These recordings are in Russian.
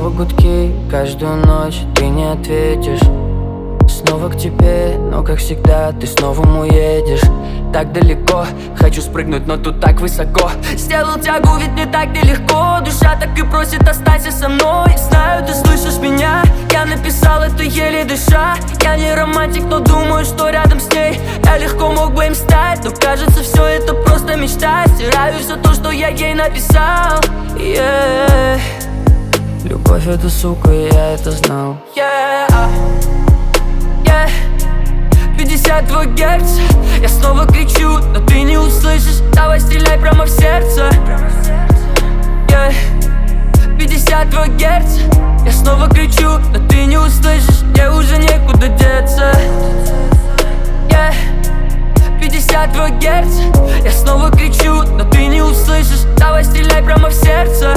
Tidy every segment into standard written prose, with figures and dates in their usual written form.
Снова гудки, каждую ночь ты не ответишь. Снова к тебе, но как всегда ты с новым уедешь. Так далеко, хочу спрыгнуть, но тут так высоко. Сделал тягу, ведь мне так нелегко. Душа так и просит, останься со мной. Знаю, ты слышишь меня, я написал это еле дыша. Я не романтик, но думаю, что рядом с ней я легко мог бы им стать. Но кажется, все это просто мечта. Стираю все то, что я ей написал. Любовь это сука, я это знал. 52 герц, я снова кричу, но ты не услышишь. Давай стреляй прямо в сердце. 52 герц, я снова кричу, но ты не услышишь. Мне уже некуда деться. 52 герц, я снова кричу, но ты не услышишь. Давай стреляй прямо в сердце.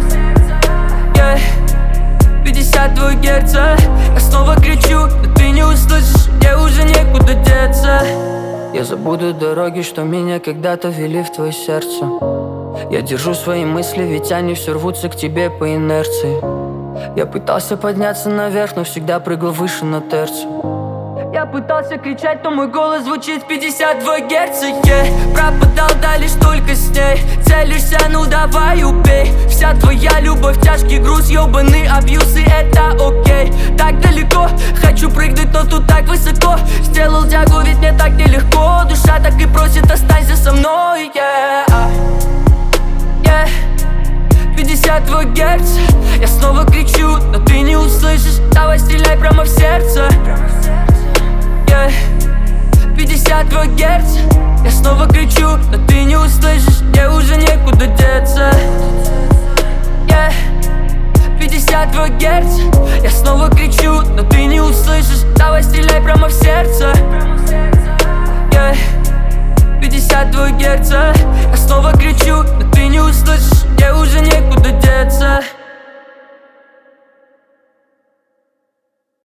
52 герца, я снова кричу, но ты не услышишь. Мне уже некуда деться. Я забуду дороги, что меня когда-то вели в твое сердце. Я держу свои мысли, ведь они все рвутся к тебе по инерции. Я пытался подняться наверх, но всегда прыгал выше на терцию. Я пытался кричать, но мой голос звучит в 52 герца. Пропадал, да лишь только с ней. Целишься, ну давай убей. Вся твоя любовь, тяжкий груз, ёбаный абьюз, и это окей. Так далеко, хочу прыгнуть, но тут так высоко. Сделал тягу, ведь мне так нелегко. Душа так и просит, останься со мной. 52 герц, я снова кричу, но ты не услышишь. Давай стреляй прямо в сердце. 52 герц, я снова кричу, но ты не услышишь. Мне уже некуда деться. 52 герц, я снова кричу, но ты не услышишь. Давай стреляй прямо в сердце. 52 герца, я снова кричу, но ты не услышишь. Мне уже некуда деться.